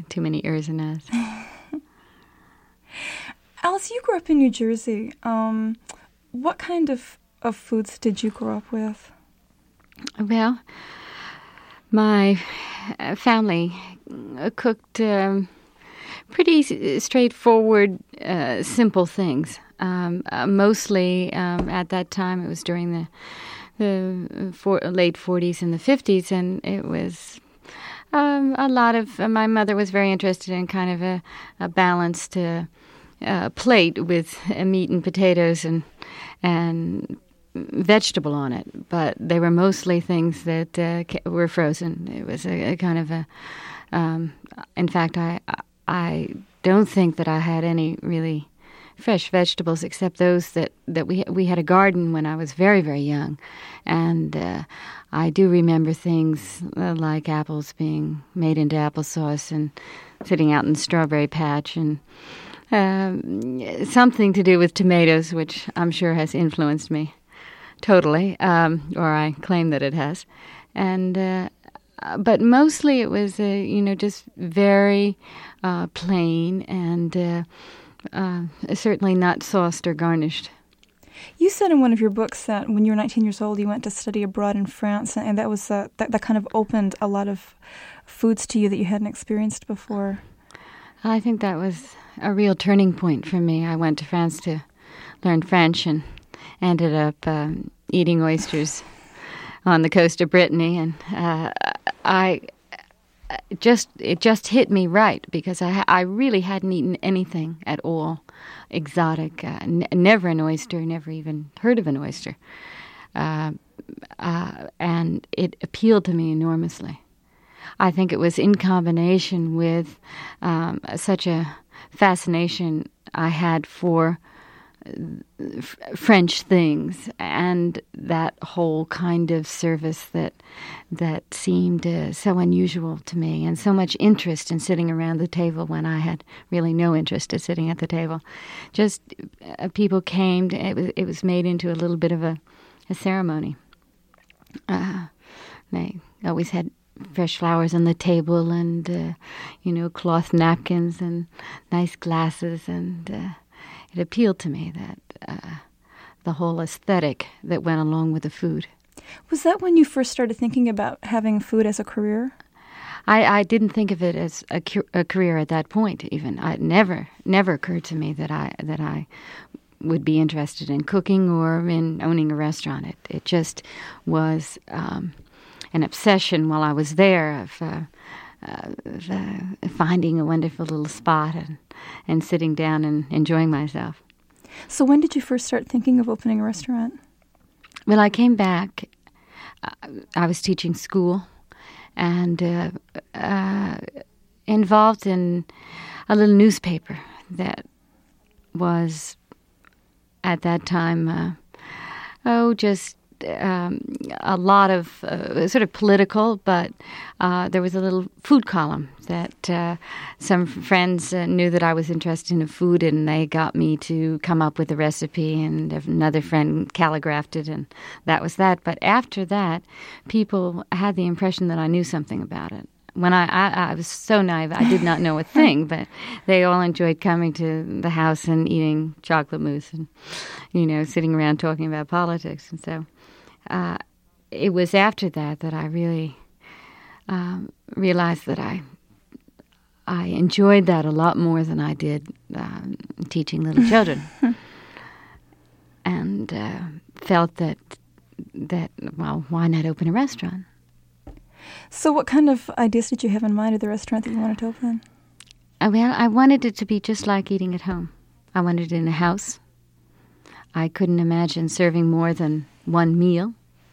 too many ers and as. Alice, you grew up in New Jersey. What kind of foods did you grow up with? Well, my family cooked pretty straightforward, simple things. Mostly at that time, it was during the late 40s and the 50s, and it was a lot of... my mother was very interested in kind of a balanced plate with meat and potatoes and vegetable on it, but they were mostly things that were frozen. It was a kind of a... in fact, I don't think that I had any really fresh vegetables except those that we had a garden when I was very, very young. And I do remember things like apples being made into applesauce and sitting out in the strawberry patch, and something to do with tomatoes, which I'm sure has influenced me totally, or I claim that it has. And but mostly it was, just very plain and certainly not sauced or garnished. You said in one of your books that when you were 19 years old, you went to study abroad in France, and that was that kind of opened a lot of foods to you that you hadn't experienced before. I think that was a real turning point for me. I went to France to learn French and ended up eating oysters on the coast of Brittany, and it just hit me right, because I really hadn't eaten anything at all exotic. Never an oyster, never even heard of an oyster, and it appealed to me enormously. I think it was in combination with such a fascination I had for French things, and that whole kind of service that seemed so unusual to me, and so much interest in sitting around the table when I had really no interest in sitting at the table. Just people came. It was made into a little bit of a ceremony. They always had fresh flowers on the table, and cloth napkins and nice glasses, and it appealed to me that the whole aesthetic that went along with the food. Was that when you first started thinking about having food as a career? I didn't think of it as a career at that point. Even it never occurred to me that I would be interested in cooking or in owning a restaurant. It just was an obsession while I was there of finding a wonderful little spot and sitting down and enjoying myself. So when did you first start thinking of opening a restaurant? Well, I came back. I was teaching school and involved in a little newspaper that was, at that time, just a lot of sort of political, but there was a little food column that some friends knew that I was interested in food, and they got me to come up with a recipe, and another friend calligraphed it, and that was that. But after that, people had the impression that I knew something about it. When I was so naive, I did not know a thing, but they all enjoyed coming to the house and eating chocolate mousse and, sitting around talking about politics. And so it was after that I really realized that I enjoyed that a lot more than I did teaching little children, and felt that well, why not open a restaurant? So what kind of ideas did you have in mind of the restaurant that you wanted to open? Well, I wanted it to be just like eating at home. I wanted it in a house. I couldn't imagine serving more than one meal.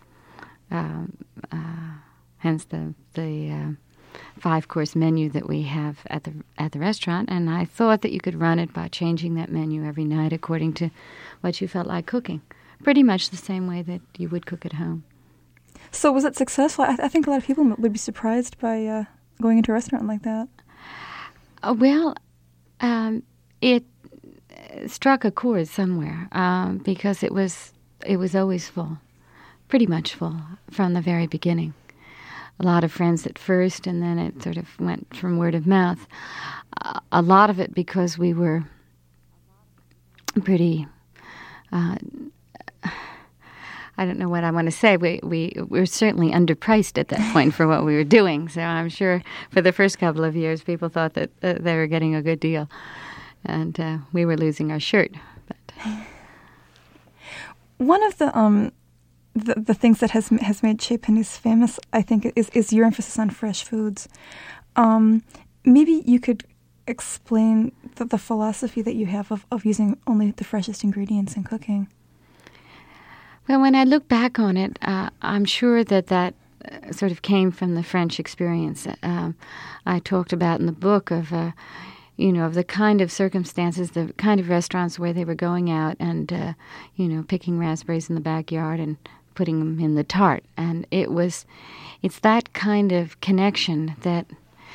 Hence the 5-course menu that we have at the restaurant. And I thought that you could run it by changing that menu every night according to what you felt like cooking. Pretty much the same way that you would cook at home. So was it successful? I think a lot of people would be surprised by going into a restaurant like that. Well, it struck a chord somewhere because it was always full, pretty much full from the very beginning. a lot of friends at first, and then it sort of went from word of mouth. A lot of it because we were pretty... I don't know what I want to say. We were certainly underpriced at that point for what we were doing. So I'm sure for the first couple of years, people thought that they were getting a good deal, and we were losing our shirt. But one of the things that has made Chez Panisse famous, I think, is your emphasis on fresh foods. Maybe you could explain the philosophy that you have of using only the freshest ingredients in cooking. Well, when I look back on it, I'm sure that sort of came from the French experience. I talked about in the book of, of the kind of circumstances, the kind of restaurants where they were going out and, picking raspberries in the backyard and putting them in the tart. And it's that kind of connection that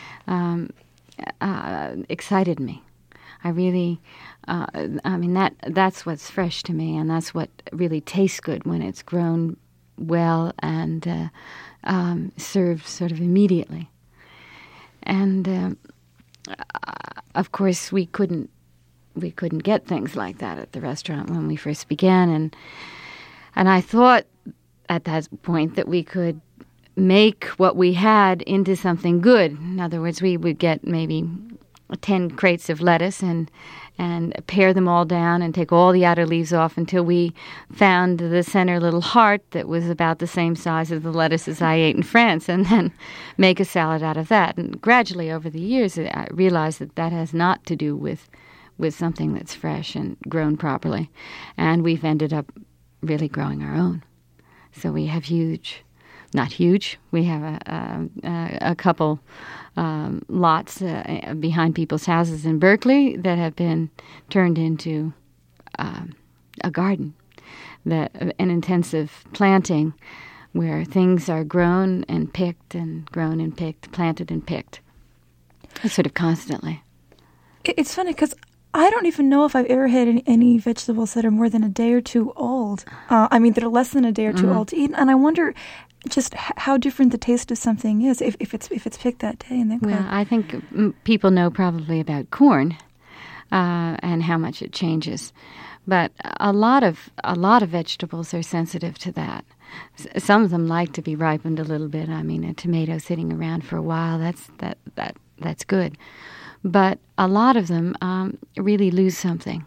excited me. I really... that's what's fresh to me, and that's what really tastes good when it's grown well and served sort of immediately. And of course, we couldn't get things like that at the restaurant when we first began, and I thought at that point that we could make what we had into something good. In other words, we would get maybe 10 crates of lettuce and pare them all down and take all the outer leaves off until we found the center little heart that was about the same size as the lettuces I ate in France, and then make a salad out of that. And gradually over the years, I realized that has not to do with something that's fresh and grown properly. And we've ended up really growing our own. So we have not huge, we have a couple lots behind people's houses in Berkeley that have been turned into a garden, an intensive planting where things are grown and picked and grown and picked, planted and picked, sort of constantly. It's funny because I don't even know if I've ever had any vegetables that are more than a day or two old. That are less than a day or two old to eat, and I wonder just how different the taste of something is if it's picked that day and then cooked. Well, I think people know probably about corn and how much it changes, but a lot of vegetables are sensitive to that. Some of them like to be ripened a little bit. I mean, a tomato sitting around for a while, that's good, but a lot of them really lose something.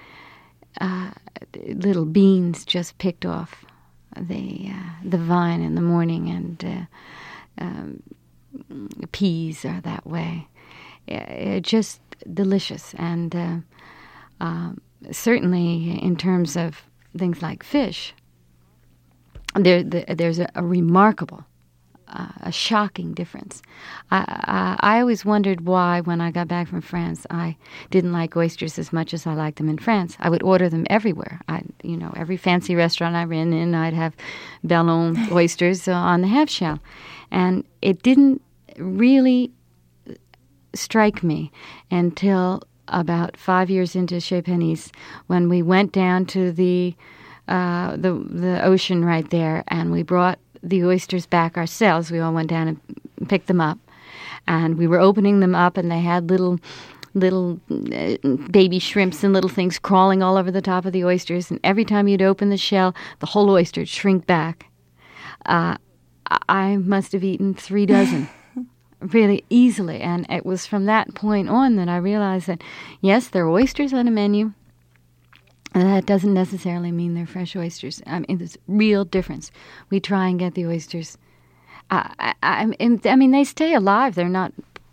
Little beans just picked off the vine in the morning, and peas are that way. Just delicious, and certainly in terms of things like fish, there's a remarkable, a shocking difference. I always wondered why, when I got back from France, I didn't like oysters as much as I liked them in France. I would order them everywhere. Every fancy restaurant I ran in, I'd have Bellon oysters on the half shell. And it didn't really strike me until about 5 years into Chez Panisse, when we went down to the ocean right there, and we brought the oysters back ourselves. We all went down and picked them up, and we were opening them up, and they had little baby shrimps and little things crawling all over the top of the oysters, and every time you'd open the shell, the whole oyster would shrink back. I must have eaten 3 dozen really easily, and it was from that point on that I realized that, yes, there are oysters on a menu, and that doesn't necessarily mean they're fresh oysters. I mean, there's a real difference. We try and get the oysters. They stay alive. They're not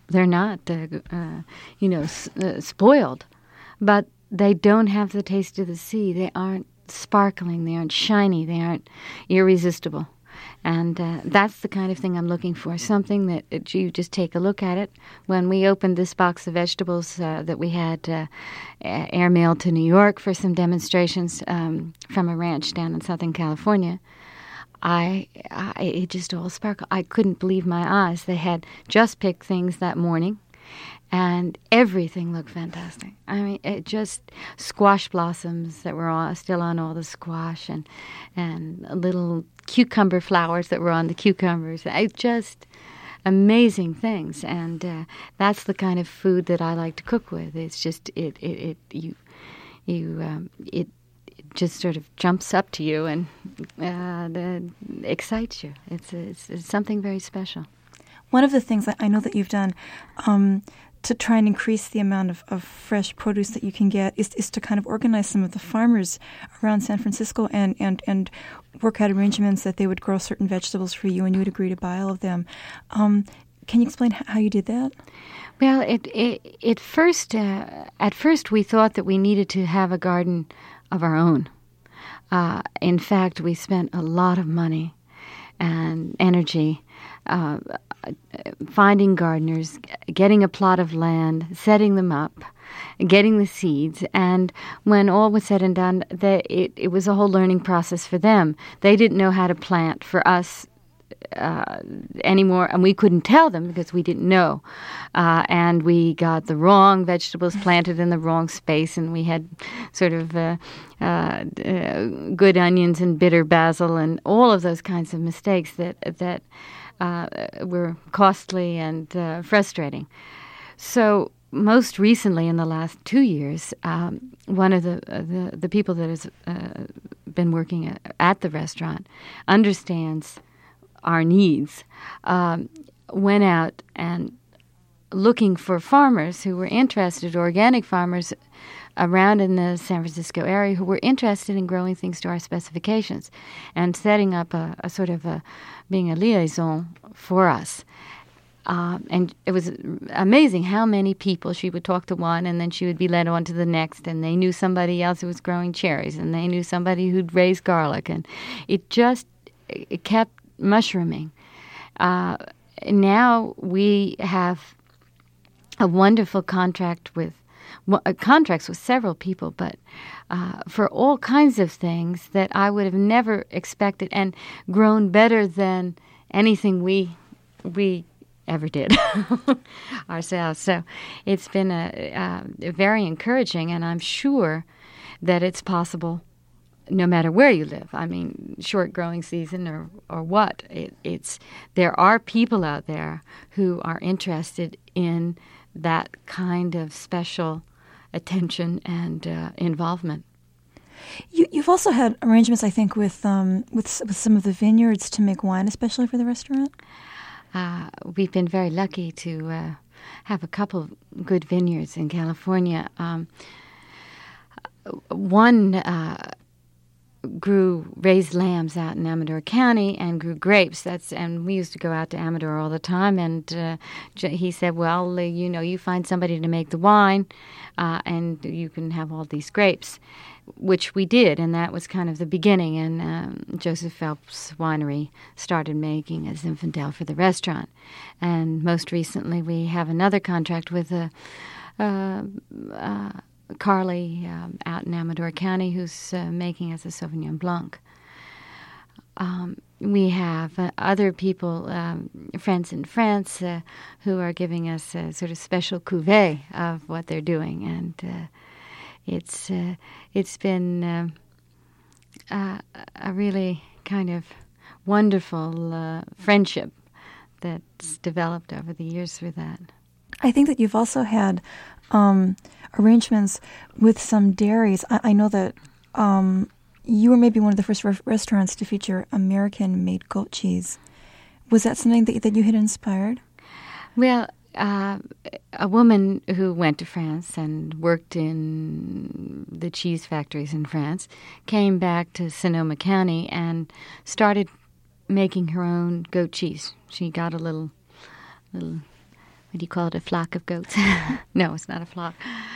spoiled, but they don't have the taste of the sea. They aren't sparkling. They aren't shiny. They aren't irresistible. And that's the kind of thing I'm looking for, something that you just take a look at it. When we opened this box of vegetables that we had airmailed to New York for some demonstrations from a ranch down in Southern California, it just all sparkled. I couldn't believe my eyes. They had just picked things that morning, and everything looked fantastic. I mean, it just squash blossoms that were still on all the squash, and little cucumber flowers that were on the cucumbers. Just amazing things, and that's the kind of food that I like to cook with. It's just it just sort of jumps up to you and excites you. It's something very special. One of the things I know that you've done to try and increase the amount of fresh produce that you can get is to kind of organize some of the farmers around San Francisco and work out arrangements that they would grow certain vegetables for you and you would agree to buy all of them. Can you explain how you did that? Well, at first we thought that we needed to have a garden of our own. In fact, we spent a lot of money and energy finding gardeners, getting a plot of land, setting them up, getting the seeds. And when all was said and done, it was a whole learning process for them. They didn't know how to plant for us anymore, and we couldn't tell them because we didn't know. And we got the wrong vegetables planted in the wrong space, and we had sort of good onions and bitter basil and all of those kinds of mistakes that were costly and frustrating. So most recently, in the last 2 years, one of the people that has been working at the restaurant understands our needs, went out and looking for farmers who were interested, organic farmers around in the San Francisco area who were interested in growing things to our specifications and setting up a sort of being a liaison for us. And it was amazing how many people she would talk to one, and then she would be led on to the next, and they knew somebody else who was growing cherries, and they knew somebody who'd raised garlic, and it kept mushrooming. Now we have a wonderful contracts with several people, but for all kinds of things that I would have never expected and grown better than anything we ever did ourselves. So it's been a very encouraging, and I'm sure that it's possible no matter where you live. I mean, short growing season or what. There are people out there who are interested in that kind of special attention and involvement. You've also had arrangements, I think, with some of the vineyards to make wine, especially for the restaurant? We've been very lucky to have a couple of good vineyards in California. One raised lambs out in Amador County and grew grapes. And we used to go out to Amador all the time. And he said, well, you find somebody to make the wine, and you can have all these grapes, which we did. And that was kind of the beginning. And Joseph Phelps Winery started making a Zinfandel for the restaurant. And most recently, we have another contract with Carly out in Amador County, who's making us a Sauvignon Blanc. We have other people, friends in France, who are giving us a sort of special cuvée of what they're doing, and it's been a really kind of wonderful friendship that's developed over the years through that. I think that you've also had arrangements with some dairies. I know that you were maybe one of the first restaurants to feature American-made goat cheese. Was that something that you had inspired? Well, a woman who went to France and worked in the cheese factories in France came back to Sonoma County and started making her own goat cheese. She got a little what do you call it, a flock of goats? No, it's not a flock.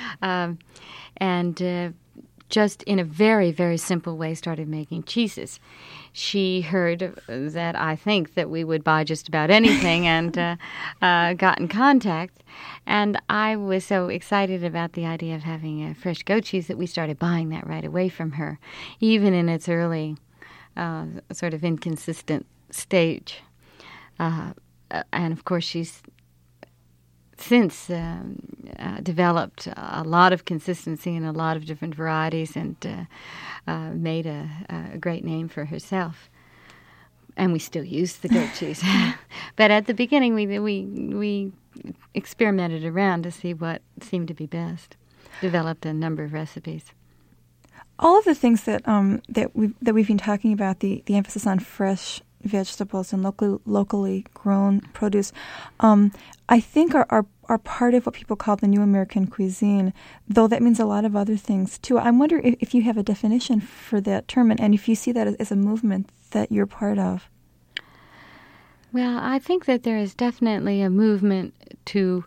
And just in a very, very simple way started making cheeses. She heard that I think that we would buy just about anything and got in contact. And I was so excited about the idea of having a fresh goat cheese that we started buying that right away from her, even in its early sort of inconsistent stage. And, of course, she's since developed a lot of consistency in a lot of different varieties and made a great name for herself. and we still use the goat cheese. But at the beginning, we experimented around to see what seemed to be best. Developed a number of recipes. All of the things that we've been talking about, the emphasis on fresh vegetables and locally grown produce, I think are part of what people call the New American cuisine, though that means a lot of other things too. I wonder if you have a definition for that term, and if you see that as a movement that you're part of. Well, I think that there is definitely a movement to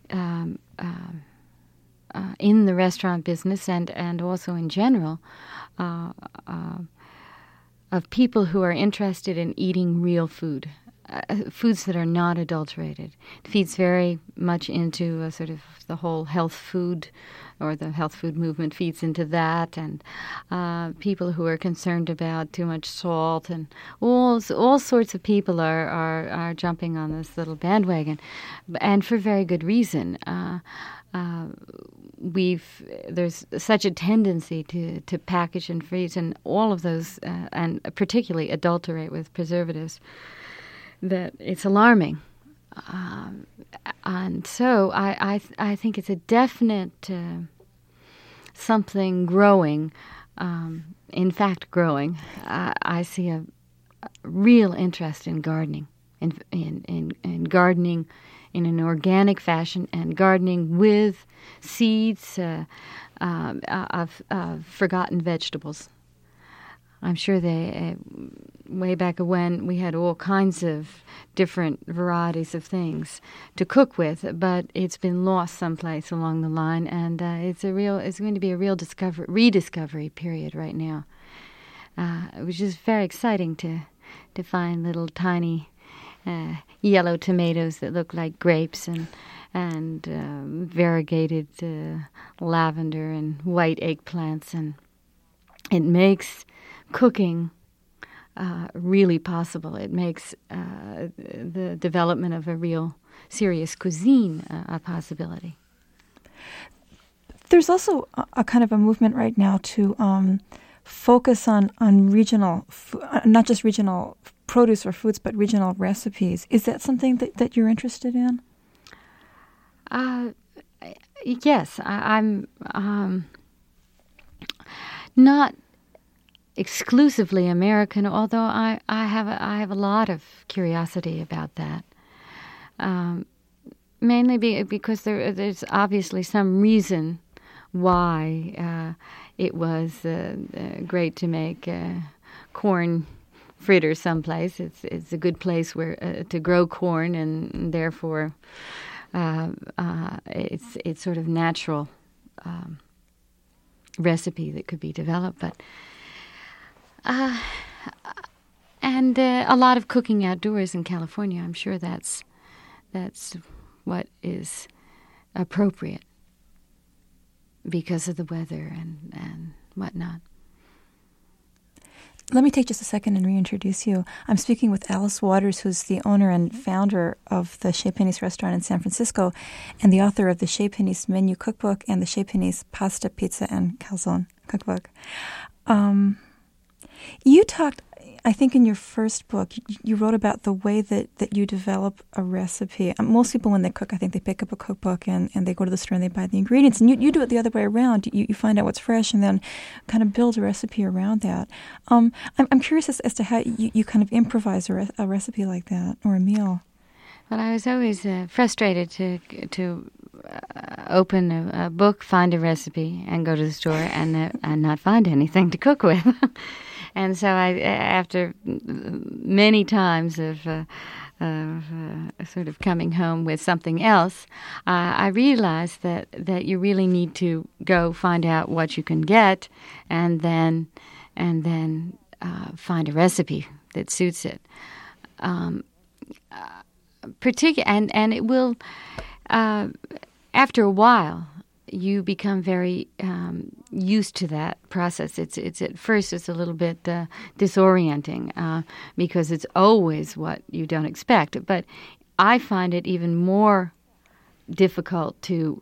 in the restaurant business and also in general of people who are interested in eating real food, foods that are not adulterated. It feeds very much into a sort of the whole health food, or the health food movement feeds into that, and people who are concerned about too much salt, and all sorts of people are jumping on this little bandwagon, and for very good reason. There's such a tendency to package and freeze and all of those, and particularly adulterate with preservatives, that it's alarming. And so I think it's a definite something growing. In fact, growing. I see a real interest in gardening, in gardening in an organic fashion, and gardening with seeds of forgotten vegetables. I'm sure way back when, we had all kinds of different varieties of things to cook with, but it's been lost someplace along the line, and it's going to be a real rediscovery period right now, which is very exciting to find little tiny yellow tomatoes that look like grapes, and variegated lavender and white eggplants, and it makes cooking really possible. It makes the development of a real serious cuisine a possibility. There's also a kind of a movement right now to focus on regional, not just regional produce or foods, but regional recipes. Is that something that you're interested in? Yes, I'm not exclusively American, although I have a lot of curiosity about that. Mainly because there's obviously some reason why it was great to make corn fritters someplace. It's a good place where to grow corn, and therefore it's sort of natural recipe that could be developed. But and a lot of cooking outdoors in California. I'm sure that's what is appropriate because of the weather and whatnot. Let me take just a second and reintroduce you. I'm speaking with Alice Waters, who's the owner and founder of the Chez Panisse restaurant in San Francisco, and the author of the Chez Panisse menu cookbook and the Chez Panisse pasta, pizza, and calzone cookbook. You talked, I think in your first book, you wrote about the way that you develop a recipe. Most people, when they cook, I think they pick up a cookbook and they go to the store and they buy the ingredients. And you do it the other way around. You find out what's fresh and then kind of build a recipe around that. I'm curious as to how you kind of improvise a recipe like that, or a meal. Well, I was always frustrated to open a book, find a recipe, and go to the store and not find anything to cook with. And so after many times of sort of coming home with something else, I realized that you really need to go find out what you can get, and then find a recipe that suits it. And it will after a while, you become very used to that process. It's at first it's a little bit disorienting because it's always what you don't expect. But I find it even more difficult to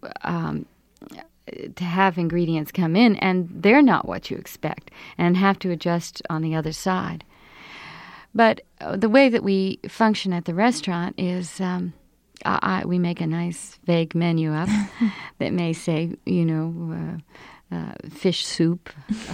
have ingredients come in and they're not what you expect, and have to adjust on the other side. But the way that we function at the restaurant is we make a nice vague menu up that may say, fish soup,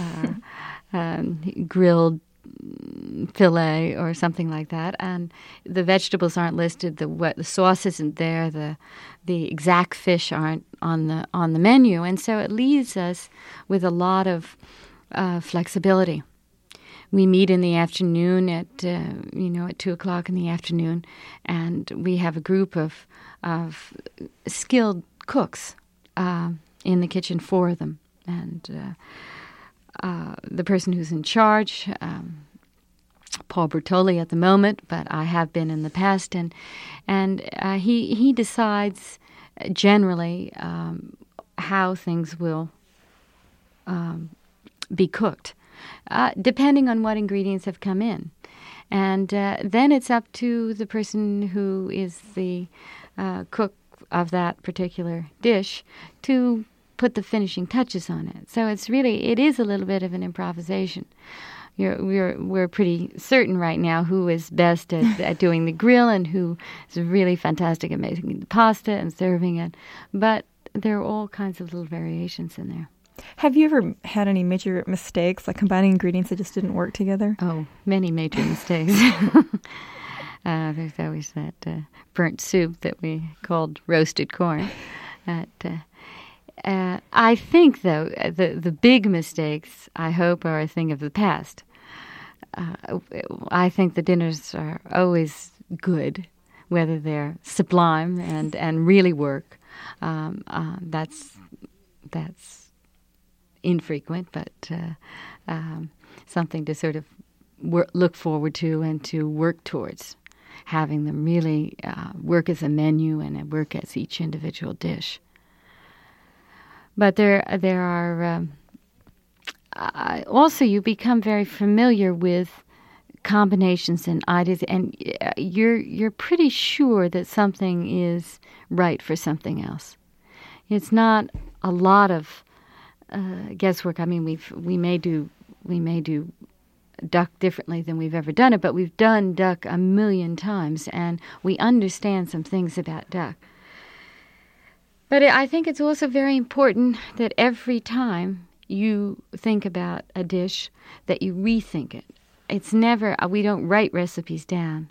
grilled fillet or something like that, and the vegetables aren't listed. The sauce isn't there. The exact fish aren't on the menu, and so it leaves us with a lot of flexibility. We meet in the afternoon at 2:00 in the afternoon, and we have a group of skilled cooks in the kitchen, 4 of them, and the person who's in charge, Paul Bertoli at the moment, but I have been in the past, and he decides generally how things will be cooked, depending on what ingredients have come in. And then it's up to the person who is the cook of that particular dish to put the finishing touches on it. So it is a little bit of an improvisation. We're pretty certain right now who is best at doing the grill and who is really fantastic at making the pasta and serving it. But there are all kinds of little variations in there. Have you ever had any major mistakes, like combining ingredients that just didn't work together? Oh, many major mistakes. There's always that burnt soup that we called roasted corn. I think, though, the big mistakes, I hope, are a thing of the past. I think the dinners are always good, whether they're sublime and really work. That's infrequent, but something to sort of look forward to and to work towards, having them really work as a menu and work as each individual dish. But there are also, you become very familiar with combinations and ideas, and you're pretty sure that something is right for something else. It's not a lot of guesswork. I mean, we may do duck differently than we've ever done it, but we've done duck a million times, and we understand some things about duck. But I think it's also very important that every time you think about a dish, that you rethink it. It's never, we don't write recipes down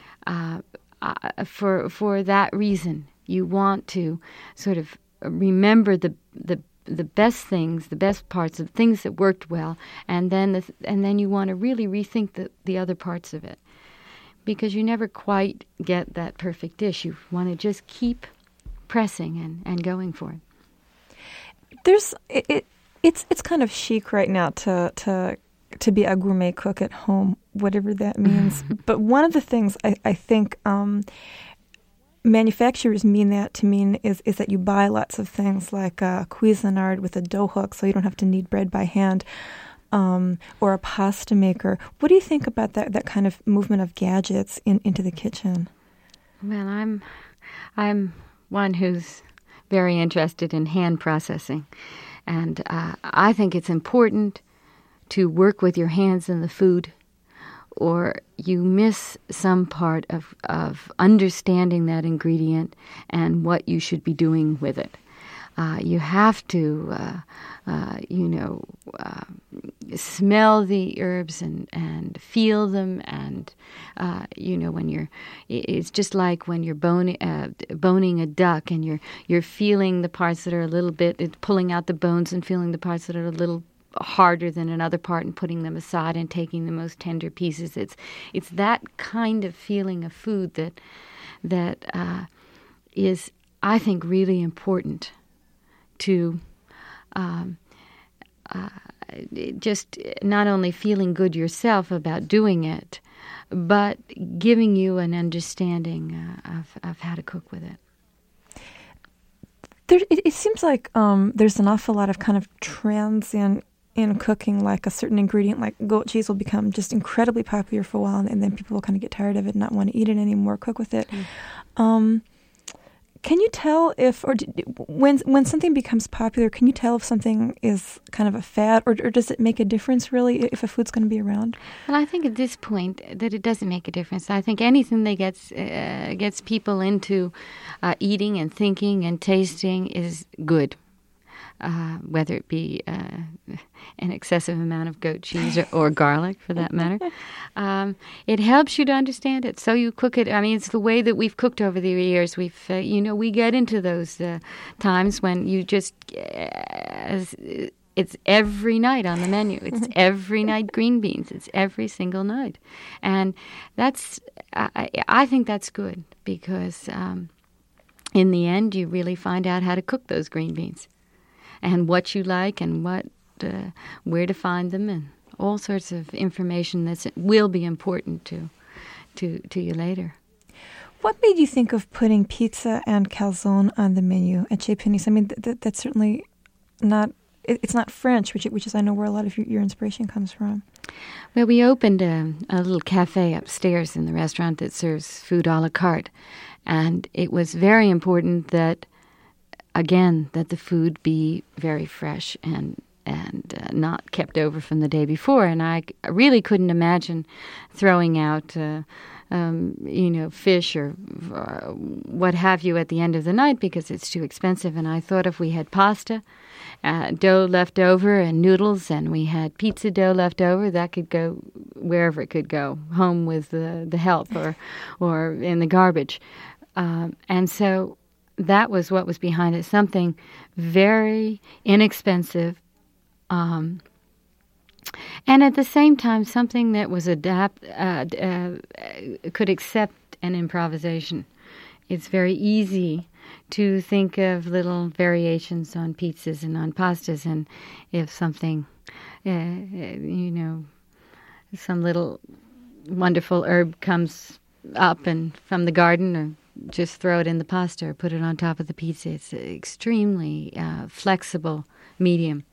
for that reason. You want to sort of remember the best things, the best parts of things that worked well, and then you want to really rethink the other parts of it, because you never quite get that perfect dish. You want to just keep pressing and going for it. It's kind of chic right now to be a gourmet cook at home, whatever that means. But one of the things I think manufacturers mean that to mean is that you buy lots of things like a Cuisinart with a dough hook, so you don't have to knead bread by hand, or a pasta maker. What do you think about that kind of movement of gadgets into the kitchen? Well, I'm one who's very interested in hand processing, and I think it's important to work with your hands in the food, or you miss some part of understanding that ingredient and what you should be doing with it. You have to, smell the herbs and feel them, and it's just like when you're boning a duck, and you're feeling the parts that are a little bit, pulling out the bones and feeling the parts that are a little harder than another part, and putting them aside and taking the most tender pieces. It's that kind of feeling of food that is, I think, really important to just not only feeling good yourself about doing it, but giving you an understanding of how to cook with it. It seems like there's an awful lot of kind of trends in cooking, like a certain ingredient like goat cheese will become just incredibly popular for a while, and then people will kind of get tired of it and not want to eat it anymore, cook with it. Can you tell if, when something becomes popular, can you tell if something is kind of a fad, or does it make a difference really if a food's going to be around? Well, I think at this point that it doesn't make a difference. I think anything that gets people into eating and thinking and tasting is good. Whether it be an excessive amount of goat cheese or garlic, for that matter. It helps you to understand it, so you cook it. I mean, it's the way that we've cooked over the years. We get into those times when you just, it's every night on the menu. It's every night green beans. It's every single night. And I think that's good because in the end, you really find out how to cook those green beans. And what you like, and where to find them, and all sorts of information that will be important to you later. What made you think of putting pizza and calzone on the menu at Chez Panisse? I mean, that's certainly not. It's not French, which is I know where a lot of your inspiration comes from. Well, we opened a little cafe upstairs in the restaurant that serves food a la carte, and it was very important that. Again, that the food be very fresh and not kept over from the day before. And I really couldn't imagine throwing out, fish or what have you at the end of the night because it's too expensive. And I thought if we had pasta, dough left over and noodles, and we had pizza dough left over, that could go wherever it could go, home with the help or in the garbage. And so that was what was behind it, something very inexpensive, and at the same time something that was could accept an improvisation. It's very easy to think of little variations on pizzas and on pastas, and if something, some little wonderful herb comes up and from the garden, or just throw it in the pasta or put it on top of the pizza. It's an extremely flexible medium.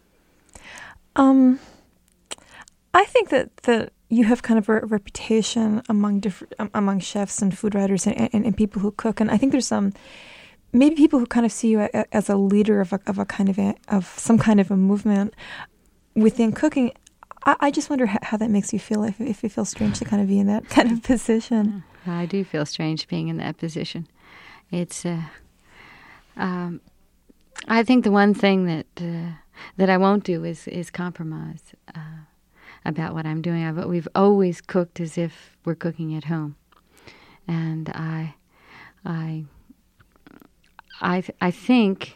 I think that you have kind of a reputation among chefs and food writers and people who cook, and I think there's maybe people who kind of see you as a leader of some kind of a movement within cooking. I just wonder how that makes you feel, if it feels strange to kind of be in that kind of position. I do feel strange being in that position. It's, I think the one thing that I won't do is compromise about what I'm doing. We've always cooked as if we're cooking at home, and I think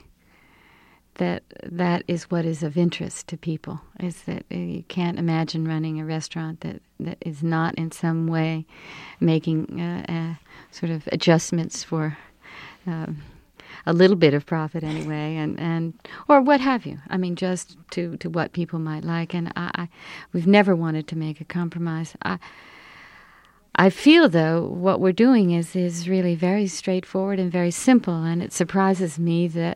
that is what is of interest to people, is that you can't imagine running a restaurant that is not in some way making sort of adjustments for a little bit of profit anyway, and or what have you. I mean, just to what people might like. And we've never wanted to make a compromise. I feel, though, what we're doing is really very straightforward and very simple, and it surprises me that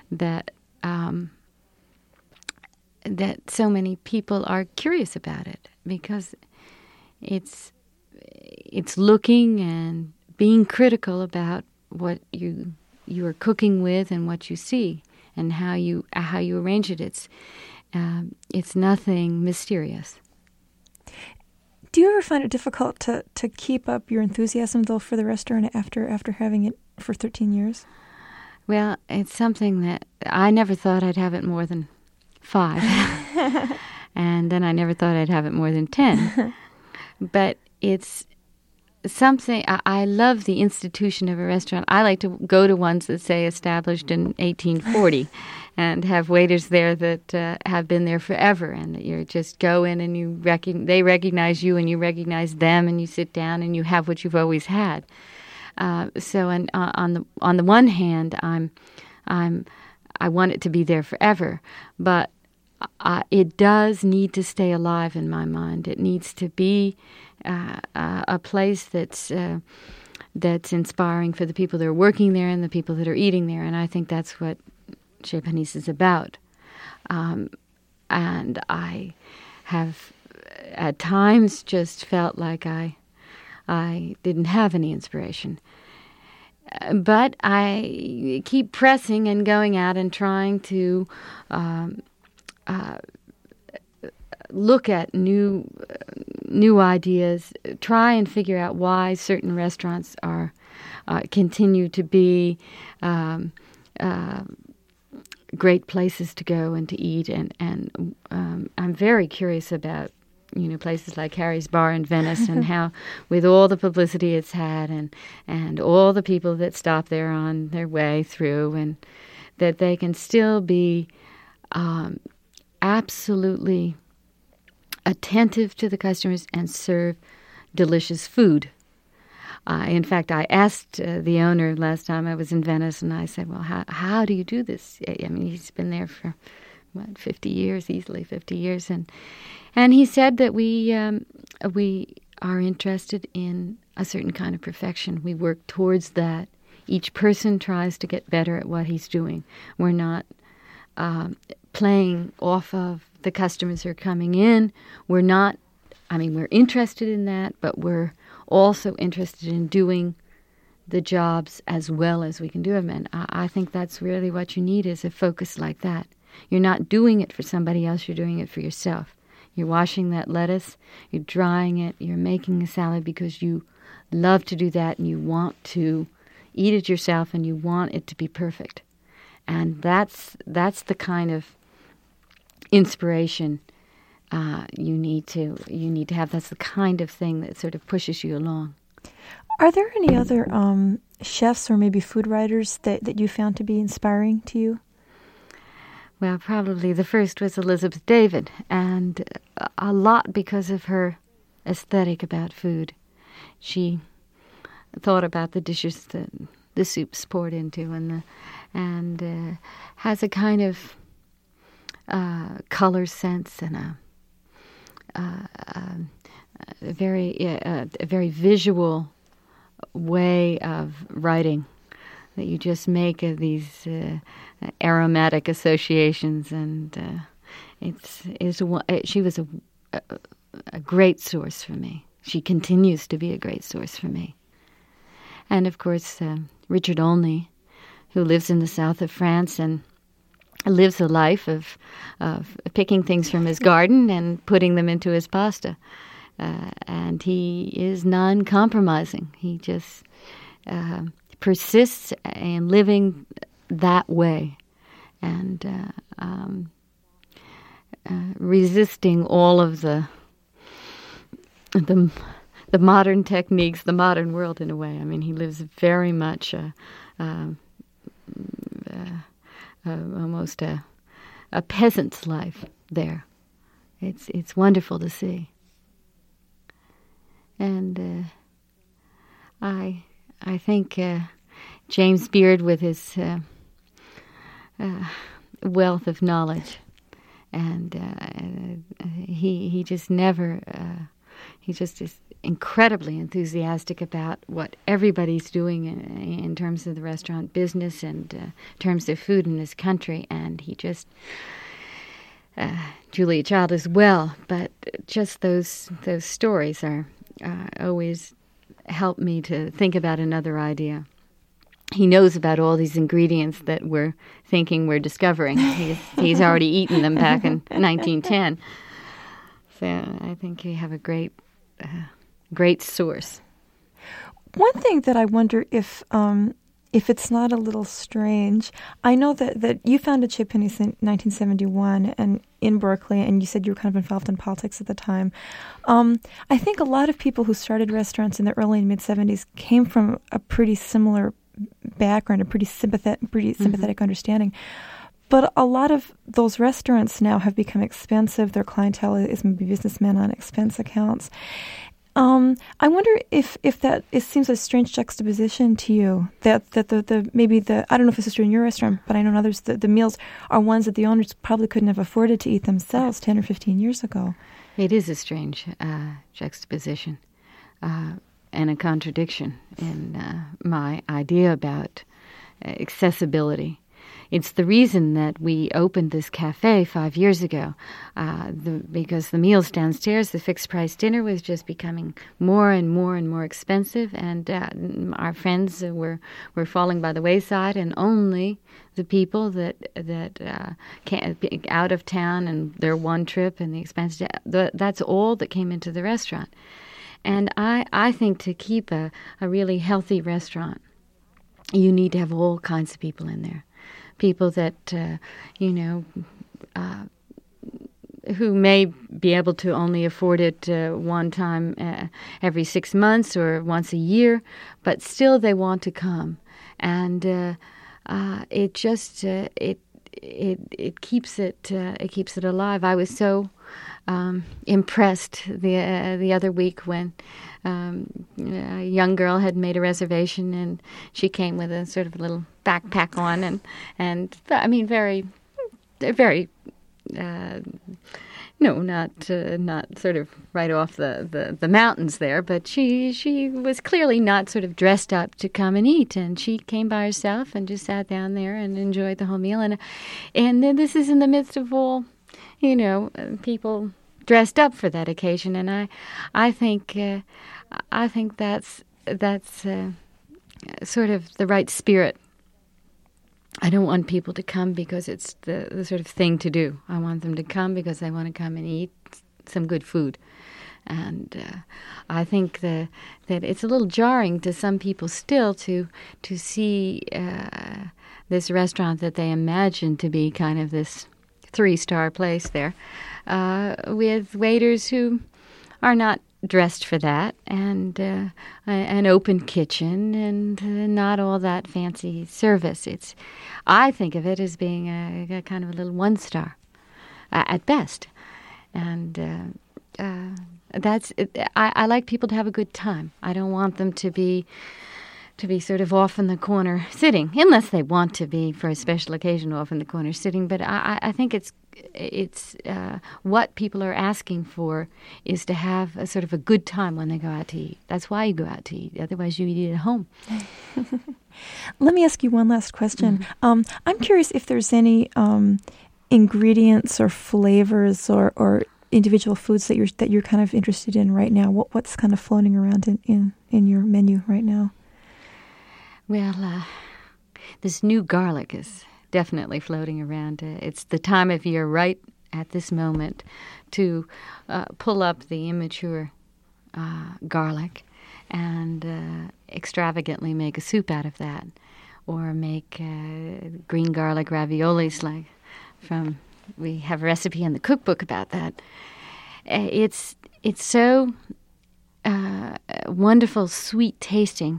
so many people are curious about it, because it's looking and being critical about what you are cooking with and what you see and how you arrange it. It's nothing mysterious. Do you ever find it difficult to keep up your enthusiasm, though, for the restaurant after having it for 13 years? Well, it's something that I never thought I'd have it more than 5. And then I never thought I'd have it more than 10. But it's something, I love the institution of a restaurant. I like to go to ones that say established in 1840 and have waiters there that have been there forever, and that you just go in and they recognize you and you recognize them, and you sit down and you have what you've always had. So, and on the one hand, I want it to be there forever, but it does need to stay alive in my mind. It needs to be a place that's inspiring for the people that are working there and the people that are eating there, and I think that's what Chez Panisse is about. And I have at times just felt like I didn't have any inspiration. But I keep pressing and going out and trying to look at new ideas, try and figure out why certain restaurants are continue to be great places to go and to eat, and I'm very curious about places like Harry's Bar in Venice and how, with all the publicity it's had and all the people that stop there on their way through, and that they can still be absolutely attentive to the customers and serve delicious food. In fact, I asked the owner last time I was in Venice, and I said, well, how do you do this? I mean, he's been there for, 50 years, easily 50 years. And he said that we are interested in a certain kind of perfection. We work towards that. Each person tries to get better at what he's doing. We're not playing off of the customers who are coming in. We're interested in that, but we're also interested in doing the jobs as well as we can do them. And I think that's really what you need, is a focus like that. You're not doing it for somebody else, you're doing it for yourself. You're washing that lettuce, you're drying it, you're making a salad because you love to do that and you want to eat it yourself and you want it to be perfect. And that's the kind of inspiration you need to have. That's the kind of thing that sort of pushes you along. Are there any other chefs or maybe food writers that you found to be inspiring to you? Well, probably the first was Elizabeth David, and a lot because of her aesthetic about food. She thought about the dishes that the soup's poured into, and has a kind of color sense and a very visual way of writing, that you just make these aromatic associations, and she was a great source for me. She continues to be a great source for me. And of course, Richard Olney, who lives in the south of France and lives a life of picking things from his garden and putting them into his pasta. And he is non-compromising. He just persists in living that way, and resisting all of the modern techniques, the modern world in a way. I mean, he lives very much almost a peasant's life there. It's wonderful to see. And I think James Beard, with his wealth of knowledge, and he just never he just is incredibly enthusiastic about what everybody's doing in terms of the restaurant business and in terms of food in this country, and he just Julia Child as well, but just those stories are always help me to think about another idea. He knows about all these ingredients that we're thinking we're discovering. He's already eaten them back in 1910. So I think you have a great source. One thing that I wonder if it's not a little strange, I know that you founded Chez Panisse in 1971 and in Berkeley, and you said you were kind of involved in politics at the time. I think a lot of people who started restaurants in the early and mid-'70s came from a pretty similar background, a pretty sympathetic understanding. But a lot of those restaurants now have become expensive. Their clientele is maybe businessmen on expense accounts. I wonder if it seems a strange juxtaposition to you that the maybe the I don't know if this is true in your restaurant, but I know in others the meals are ones that the owners probably couldn't have afforded to eat themselves 10 or 15 years ago. It is a strange juxtaposition and a contradiction in my idea about accessibility. it's the reason that we opened this cafe 5 years ago, because the meals downstairs, the fixed-price dinner, was just becoming more and more and more expensive, and our friends were falling by the wayside, and only the people that can't be out of town and their one trip and the expense, that's all that came into the restaurant. And I think to keep a really healthy restaurant, you need to have all kinds of people in there. People that, who may be able to only afford it one time every 6 months or once a year, but still they want to come. And it just it keeps it alive. I was so impressed the other week when a young girl had made a reservation, and she came with a sort of little backpack on, and I mean very not sort of right off the mountains there, but she was clearly not sort of dressed up to come and eat, and she came by herself and just sat down there and enjoyed the whole meal, and then this is in the midst of all, people dressed up for that occasion, and I think that's sort of the right spirit. I don't want people to come because it's the sort of thing to do. I want them to come because they want to come and eat some good food. And I think that it's a little jarring to some people still to see this restaurant that they imagine to be kind of this 3-star place there, with waiters who are not dressed for that, and an open kitchen, and not all that fancy service. I think of it as being a kind of a little 1-star at best, and that's it. I like people to have a good time. I don't want them to be sort of off in the corner sitting, unless they want to be for a special occasion off in the corner sitting. But I think it's what people are asking for is to have a sort of a good time when they go out to eat. That's why you go out to eat. Otherwise, you eat at home. Let me ask you one last question. Mm-hmm. I'm curious if there's any ingredients or flavors or individual foods that you're kind of interested in right now. What's kind of floating around in your menu right now? Well, this new garlic is definitely floating around. It's the time of year right at this moment to pull up the immature garlic and extravagantly make a soup out of that, or make green garlic raviolis we have a recipe in the cookbook about that. It's so wonderful, sweet tasting,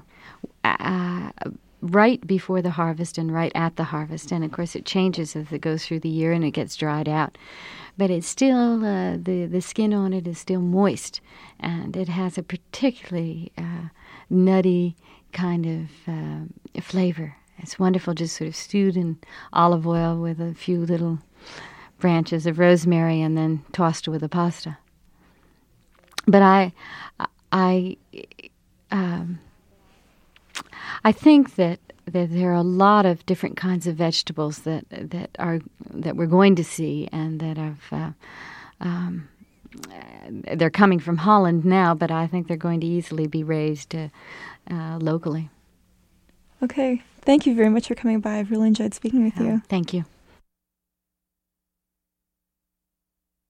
right before the harvest and right at the harvest. And, of course, it changes as it goes through the year and it gets dried out. But it's still, the skin on it is still moist, and it has a particularly nutty kind of flavor. It's wonderful, just sort of stewed in olive oil with a few little branches of rosemary and then tossed with the pasta. But I think that there are a lot of different kinds of vegetables that we're going to see, and that they're coming from Holland now, but I think they're going to easily be raised locally. Okay. Thank you very much for coming by. I've really enjoyed speaking with you. Thank you.